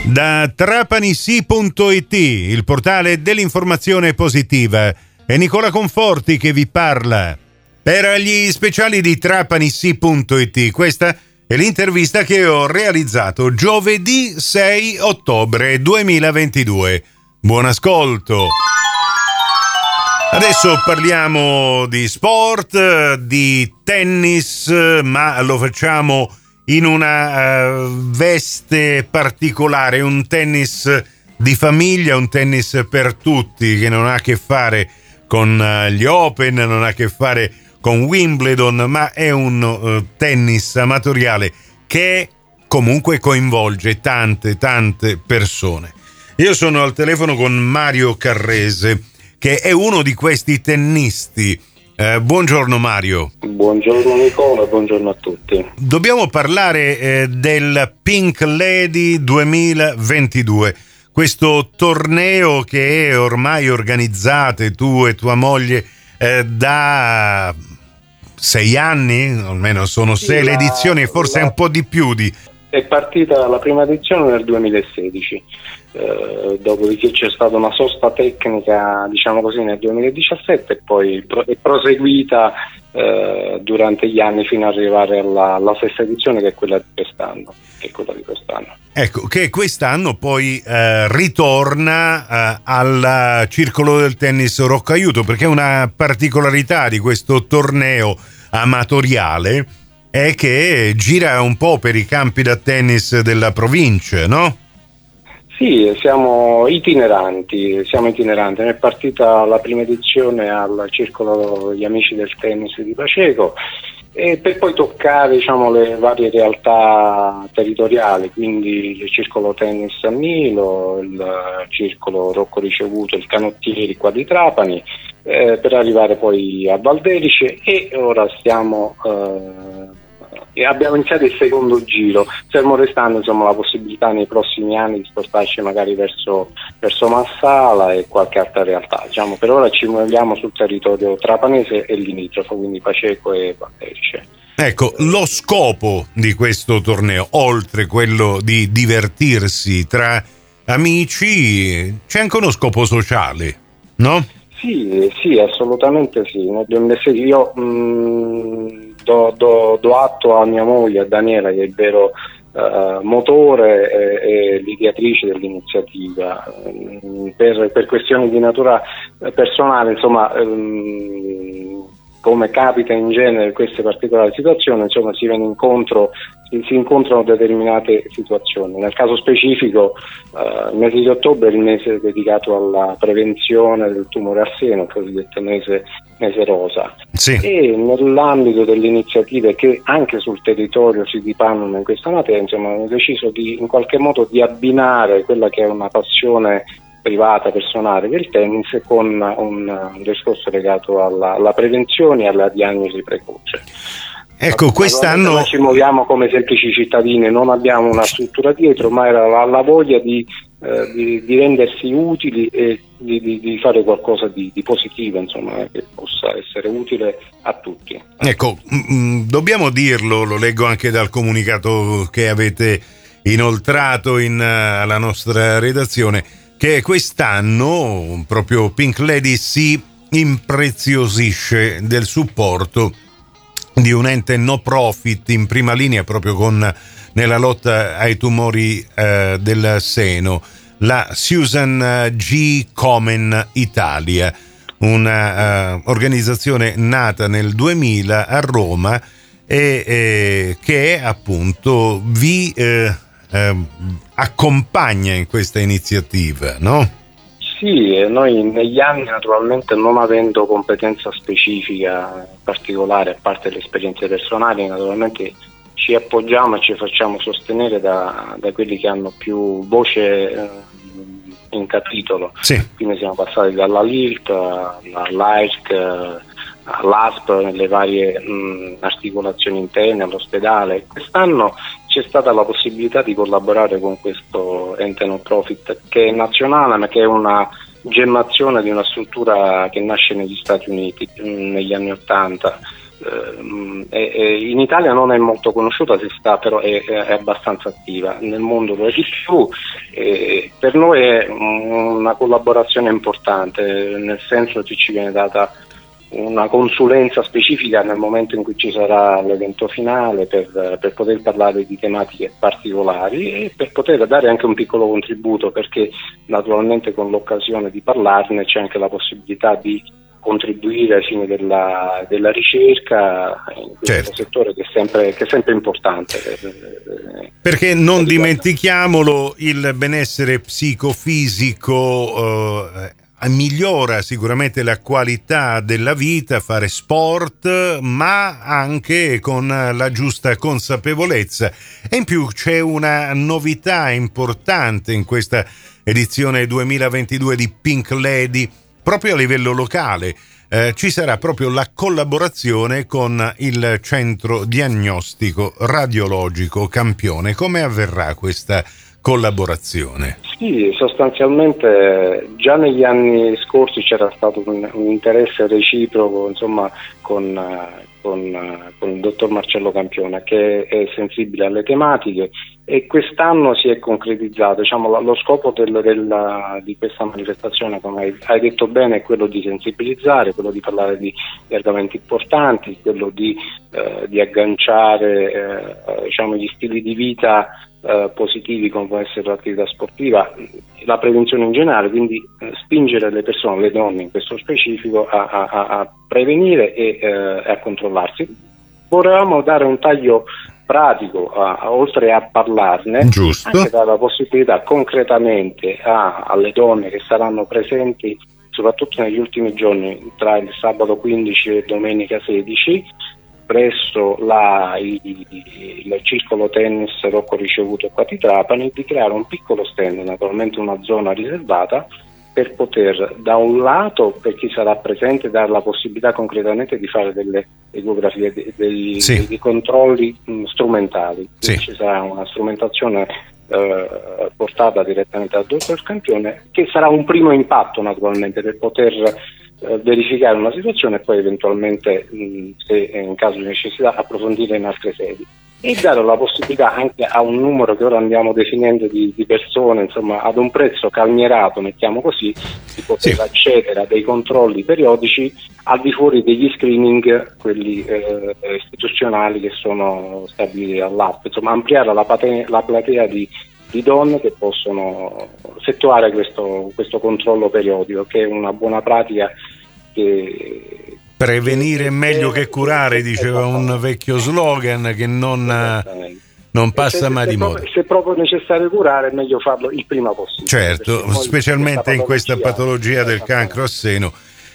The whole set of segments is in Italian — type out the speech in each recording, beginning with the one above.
Da trapanissi.it, il portale dell'informazione positiva, è Nicola Conforti che vi parla. Per gli speciali di trapanissi.it, questa è l'intervista che ho realizzato giovedì 6 ottobre 2022. Buon ascolto. Adesso parliamo di sport, di tennis, ma lo facciamo in una veste particolare, un tennis di famiglia, un tennis per tutti che non ha a che fare con gli Open, non ha a che fare con Wimbledon, ma è un tennis amatoriale che comunque coinvolge tante persone. Io sono al telefono con Mario Carrese, che è uno di questi tennisti. Buongiorno Mario. Buongiorno Nicola, buongiorno a tutti. Dobbiamo parlare del Pink Lady 2022, questo torneo che ormai organizzate tu e tua moglie da 6 anni, almeno sono 6 le edizioni, forse un po' di più di... È partita la prima edizione nel 2016, dopodiché c'è stata una sosta tecnica, diciamo così, nel 2017 e poi è proseguita durante gli anni fino ad arrivare alla sesta edizione, che è quella di quest'anno. Ecco, che quest'anno poi ritorna al Circolo del Tennis Roccaiuto, perché una particolarità di questo torneo amatoriale è che gira un po' per i campi da tennis della provincia, no? Sì, siamo itineranti. È partita la prima edizione al Circolo degli Amici del Tennis di Paceco, e per poi toccare, diciamo, le varie realtà territoriali, quindi il Circolo Tennis a Milo, il Circolo Rocco Ricevuto, il Canottieri qua di Trapani, per arrivare poi a Valderice, e ora abbiamo iniziato il secondo giro, fermo restando insomma la possibilità nei prossimi anni di spostarci magari verso Marsala e qualche altra realtà. Diciamo, per ora ci muoviamo sul territorio trapanese e limitrofo, quindi Paceco e Valderice. Ecco, lo scopo di questo torneo, oltre quello di divertirsi tra amici, c'è anche uno scopo sociale, no? Sì, assolutamente sì. Nel 2016 io do atto a mia moglie, a Daniela, che è il vero motore e l'ideatrice dell'iniziativa. Per questioni di natura personale, insomma, come capita in genere in queste particolari situazioni, insomma, si incontrano determinate situazioni. Nel caso specifico, il mese di ottobre è il mese dedicato alla prevenzione del tumore al seno, il cosiddetto mese rosa. Sì. E nell'ambito delle iniziative che anche sul territorio si dipanano in questa materia, insomma, ho deciso in qualche modo di abbinare quella che è una passione privata, personale del tennis, con un discorso legato alla prevenzione e alla diagnosi precoce. Ecco, quest'anno noi ci muoviamo come semplici cittadini, non abbiamo una struttura dietro, ma era la voglia di rendersi utili e di fare qualcosa di positivo, insomma, che possa essere utile a tutti. Ecco, dobbiamo dirlo, lo leggo anche dal comunicato che avete inoltrato alla nostra redazione, che quest'anno proprio Pink Lady si impreziosisce del supporto di un ente no profit in prima linea proprio nella lotta ai tumori del seno, la Susan G. Komen Italia, una organizzazione nata nel 2000 a Roma e che appunto vi accompagna in questa iniziativa, no? Sì, noi negli anni, naturalmente, non avendo competenza specifica particolare, a parte le esperienze personali, naturalmente ci appoggiamo e ci facciamo sostenere da quelli che hanno più voce in capitolo. Sì. Quindi siamo passati dalla LILT all'AIRC, all'ASP, nelle varie articolazioni interne, all'ospedale. Quest'anno c'è stata la possibilità di collaborare con questo ente non profit, che è nazionale, ma che è una gemmazione di una struttura che nasce negli Stati Uniti negli anni '80, in Italia non è molto conosciuta, però è abbastanza attiva, nel mondo lo è di più. Per noi è una collaborazione importante, nel senso che ci viene data una consulenza specifica nel momento in cui ci sarà l'evento finale per poter parlare di tematiche particolari e per poter dare anche un piccolo contributo, perché naturalmente con l'occasione di parlarne c'è anche la possibilità di contribuire ai fini della ricerca in questo settore che è sempre importante. Perché non dimentichiamolo, il benessere psicofisico migliora sicuramente la qualità della vita, fare sport, ma anche con la giusta consapevolezza. E in più c'è una novità importante in questa edizione 2022 di Pink Lady, proprio a livello locale. Ci sarà proprio la collaborazione con il Centro Diagnostico Radiologico Campione. Come avverrà questa collaborazione? Sì, sostanzialmente già negli anni scorsi c'era stato un interesse reciproco, insomma, con il dottor Marcello Campione, che è sensibile alle tematiche, e quest'anno si è concretizzato. Diciamo, lo scopo di questa manifestazione, come hai detto bene, è quello di sensibilizzare, quello di parlare di argomenti importanti, quello di agganciare diciamo, gli stili di vita positivi, come può essere l'attività sportiva, la prevenzione in generale, quindi spingere le persone, le donne in questo specifico, a prevenire e a controllarsi. Volevamo dare un taglio pratico, oltre a parlarne, giusto, anche dare la possibilità concretamente alle donne che saranno presenti soprattutto negli ultimi giorni, tra il sabato 15 e domenica 16, presso il circolo tennis Rocco Ricevuto qua di Trapani, di creare un piccolo stand, naturalmente una zona riservata, per poter, da un lato, per chi sarà presente, dare la possibilità concretamente di fare delle ecografie, dei controlli strumentali. Sì. Ci sarà una strumentazione portata direttamente dal dottor Campione, che sarà un primo impatto naturalmente per poter verificare una situazione e poi eventualmente, se in caso di necessità, approfondire in altre sedi, e dare la possibilità anche a un numero che ora andiamo definendo di persone, insomma, ad un prezzo calmierato, mettiamo così, di poter accedere a dei controlli periodici al di fuori degli screening, quelli istituzionali che sono stabiliti dall'ARP, insomma ampliare la platea di donne che possono effettuare questo controllo periodico, che è una buona pratica. Che prevenire è meglio che curare, diceva un vecchio slogan che non passa mai di moda. Se proprio necessario curare, è meglio farlo il prima possibile. Certo, specialmente in questa patologia del cancro a seno,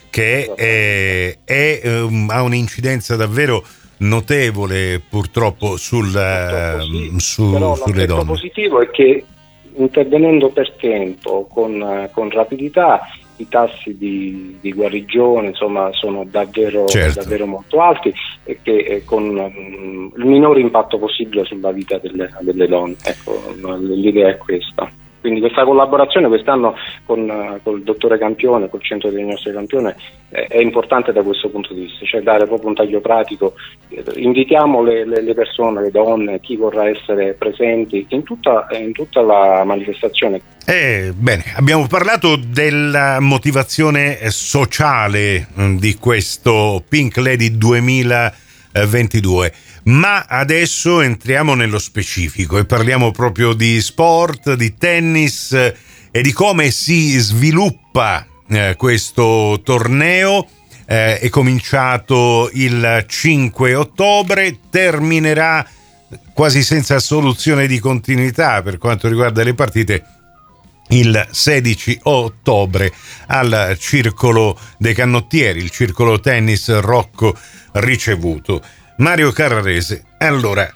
che ha un'incidenza davvero notevole purtroppo sulle donne. Il positivo è che, intervenendo per tempo, con rapidità, i tassi di guarigione, insomma, sono davvero molto alti, e che con il minore impatto possibile sulla vita delle donne. Ecco, l'idea è questa. Quindi questa collaborazione quest'anno con il dottore Campione, col Centro Diagnostico Campione, è importante da questo punto di vista, cioè dare proprio un taglio pratico. Invitiamo le persone, le donne, chi vorrà essere presenti in tutta la manifestazione. Bene, abbiamo parlato della motivazione sociale di questo Pink Lady 2022. Ma adesso entriamo nello specifico e parliamo proprio di sport, di tennis e di come si sviluppa questo torneo. È cominciato il 5 ottobre, terminerà quasi senza soluzione di continuità per quanto riguarda le partite il 16 ottobre al Circolo dei Cannottieri, il Circolo Tennis Rocco Ricevuto. Mario Carrarese, allora,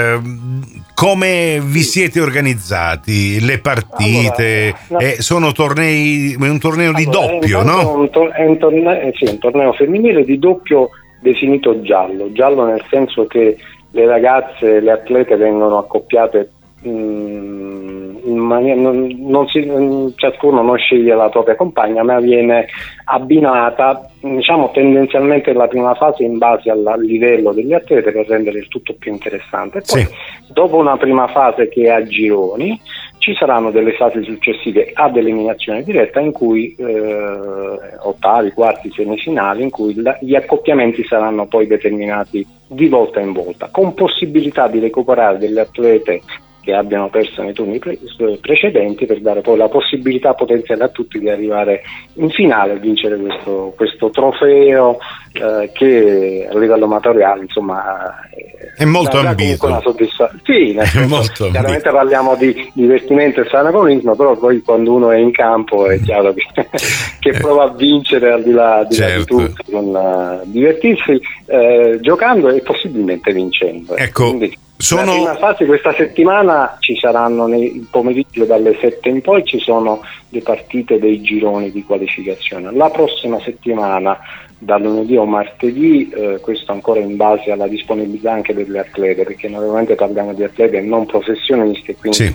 come vi siete organizzati? Le partite sono un torneo di doppio, no? È un torneo femminile di doppio definito giallo nel senso che le ragazze, le atlete vengono accoppiate ciascuno non sceglie la propria compagna, ma viene abbinata, diciamo, tendenzialmente la prima fase in base al livello degli atleti per rendere il tutto più interessante. Poi, dopo una prima fase che è a gironi, ci saranno delle fasi successive ad eliminazione diretta in cui ottavi, quarti, semifinali, in cui gli accoppiamenti saranno poi determinati di volta in volta, con possibilità di recuperare delle atlete che abbiano perso nei turni precedenti, per dare poi la possibilità potenziale a tutti di arrivare in finale e vincere questo trofeo che a livello amatoriale, insomma, è molto ambito. Una sì, chiaramente parliamo di divertimento e sanagonismo, però poi quando uno è in campo è chiaro che prova a vincere al di là di tutto, con divertirsi giocando e possibilmente vincendo. Ecco. Quindi, la prima fase questa settimana ci saranno nel pomeriggio dalle 7 in poi, ci sono le partite dei gironi di qualificazione. La prossima settimana, da lunedì o martedì, questo ancora in base alla disponibilità anche delle atlete, perché normalmente parliamo di atlete non professionisti, quindi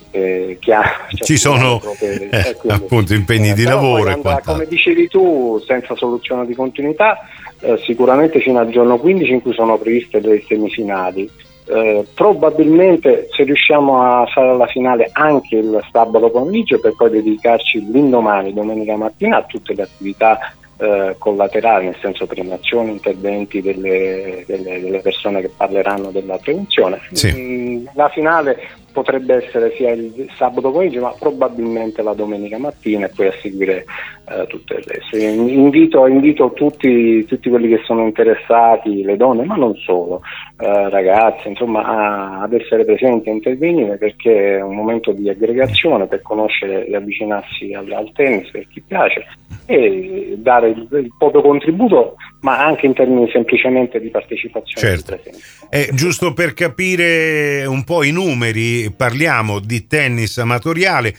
ci sono appunto impegni di lavoro e quant'altro. Come dicevi tu, senza soluzione di continuità, sicuramente fino al giorno 15 in cui sono previste le semifinali. Probabilmente se riusciamo a fare la finale anche il sabato pomeriggio, per poi dedicarci l'indomani, domenica mattina, a tutte le attività collaterali, nel senso premiazioni, interventi delle persone che parleranno della prevenzione. La finale potrebbe essere sia il sabato pomeriggio, ma probabilmente la domenica mattina, e poi a seguire tutto il resto. Invito tutti quelli che sono interessati, le donne, ma non solo, ragazzi, insomma, ad essere presenti e intervenire, perché è un momento di aggregazione per conoscere e avvicinarsi al tennis per chi piace, e dare il proprio contributo, ma anche in termini semplicemente di partecipazione. Giusto per capire un po' i numeri, parliamo di tennis amatoriale,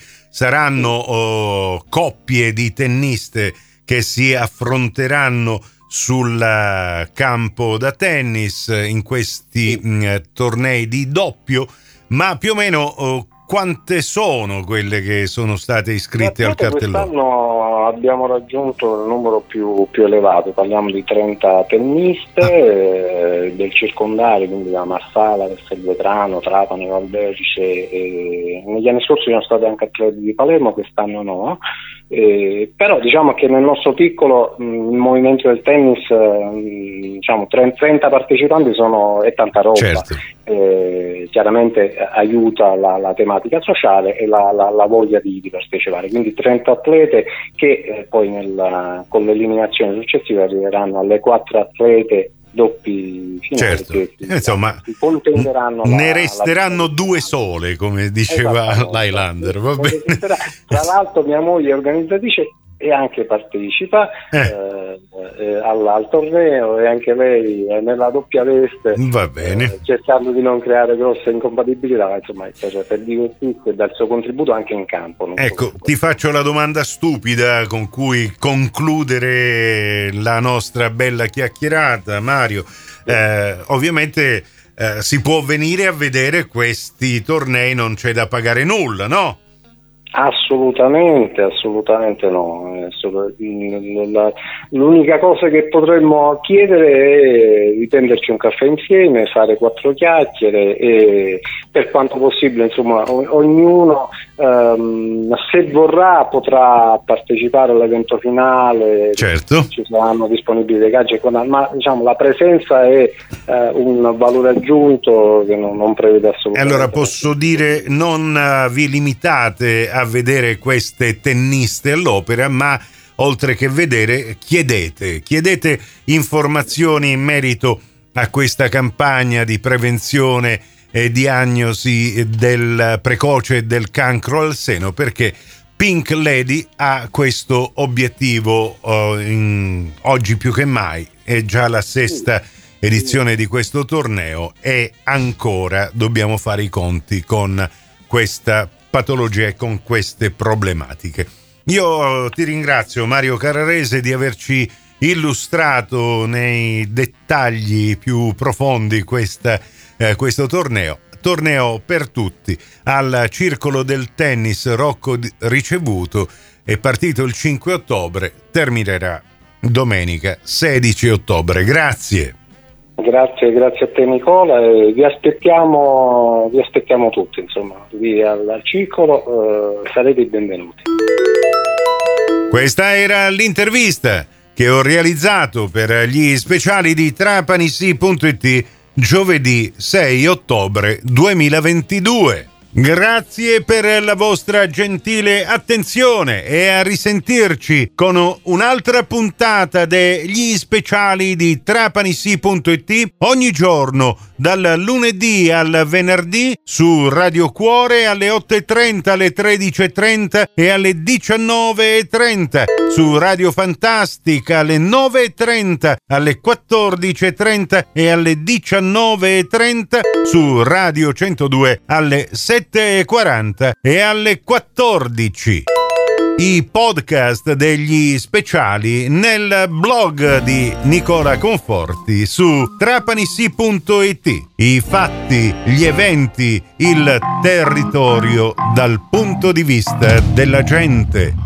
saranno coppie di tenniste che si affronteranno sul campo da tennis in questi tornei di doppio, ma più o meno quante sono quelle che sono state iscritte al cartellone? Quest'anno abbiamo raggiunto il numero più elevato, parliamo di 30 tenniste del circondario, quindi da Marsala, Castelvetrano, Trapani, Valberice. Negli anni scorsi sono state anche atleti di Palermo, quest'anno no. Però diciamo che nel nostro piccolo il movimento del tennis, diciamo 30 partecipanti è tanta roba. Certo. Chiaramente aiuta la tematica sociale e la voglia di partecipare, quindi 30 atlete che poi con l'eliminazione successiva arriveranno alle 4 atlete doppi finali. Certo. Insomma, ne resteranno 2 sole, come diceva l'Highlander. Va bene. Tra l'altro mia moglie è organizzatrice e anche partecipa al torneo, e anche lei è nella doppia veste. Va bene. Cercando di non creare grosse incompatibilità, insomma, per divertirsi e dare il suo contributo anche in campo. Ecco, ti faccio la domanda stupida con cui concludere la nostra bella chiacchierata, Mario. Ovviamente si può venire a vedere questi tornei, non c'è da pagare nulla, no? Assolutamente no. L'unica cosa che potremmo chiedere è di prenderci un caffè insieme, fare 4 chiacchiere e per quanto possibile, insomma, ognuno se vorrà potrà partecipare all'evento finale. Certo. Ci saranno disponibili dei gadget, ma diciamo la presenza è un valore aggiunto che non prevede assolutamente. Allora posso dire, non vi limitate a vedere queste tenniste all'opera, ma oltre che vedere chiedete informazioni in merito a questa campagna di prevenzione e diagnosi del precoce del cancro al seno, perché Pink Lady ha questo obiettivo oggi più che mai. È già la 6ª edizione di questo torneo e ancora dobbiamo fare i conti con questa patologia e con queste problematiche. Io ti ringrazio, Mario Carrarese, di averci illustrato nei dettagli più profondi questo torneo. torneo per tutti al Circolo del Tennis Rocco Ricevuto. È partito il 5 ottobre, terminerà domenica 16 ottobre. Grazie. Grazie a te Nicola, e vi aspettiamo tutti, insomma, lì al circolo, sarete i benvenuti. Questa era l'intervista che ho realizzato per gli speciali di trapanissi.it giovedì 6 ottobre 2022. Grazie per la vostra gentile attenzione e a risentirci con un'altra puntata degli speciali di trapanissi.it ogni giorno dal lunedì al venerdì su Radio Cuore alle 8:30, alle 13:30 e alle 19:30, su Radio Fantastica alle 9:30, alle 14:30 e alle 19:30, su Radio 102 alle 7:40 e alle 14. I podcast degli speciali nel blog di Nicola Conforti su trapanissi.it. I fatti, gli eventi, il territorio dal punto di vista della gente.